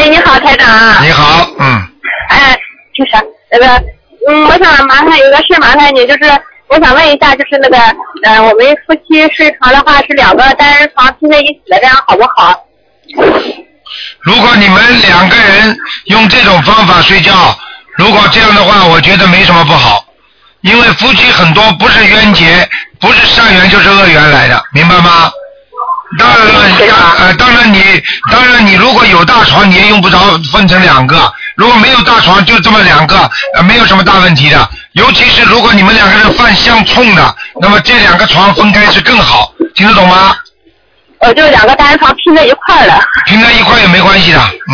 哎，你好，台长。 你好， 哎，就是那个，我想麻烦有个事麻烦你，就是我想问一下，就是那个，我们夫妻睡床的话是2个单人床拼在一起的，这样好不好？ 如果你们2个人用这种方法睡觉，如果这样的话，我觉得没什么不好，因为夫妻很多不是冤结，不是善缘就是恶缘来的，明白吗？当然了，当然你如果有大床，你也用不着分成2个。如果没有大床，就这么2个，没有什么大问题的。尤其是如果你们2个人犯相冲的，那么这2个床分开是更好，听得懂吗？ 就2个单人床拼在一块儿了。 拼在一块也没关系的。